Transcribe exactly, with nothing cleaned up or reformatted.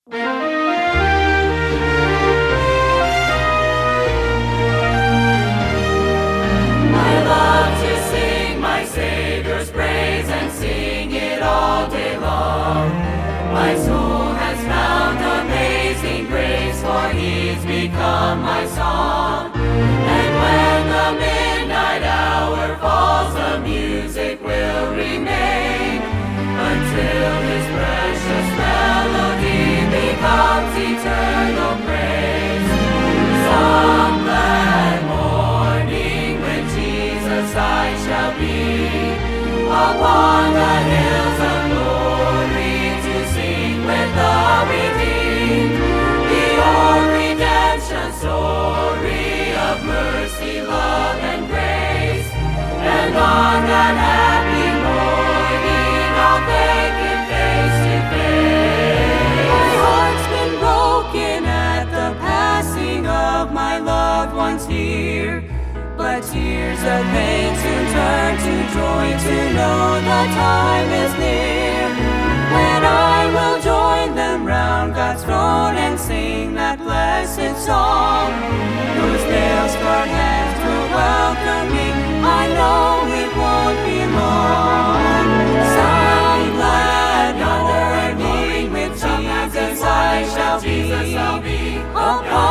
I love to sing my Savior's praise and sing it all day long. My soul has found amazing grace, for He's become my song. And when the midnight hour falls, the music will remain until His precious melody becomes eternal praise. Some glad morning when Jesus I shall be upon the hills of glory to sing with the redeemed the old redemption story of mercy, love, and grace. And on that happy morning I'll thank Him face to face. My heart's been broken at the passing of my loved ones here, but tears of pain soon turn to joy to know the time is near, when I will join them round God's throne and sing that blessed song. Those nail-scarred hands will welcome me, I know it won't be long. Some glad morning with Jesus I shall be upon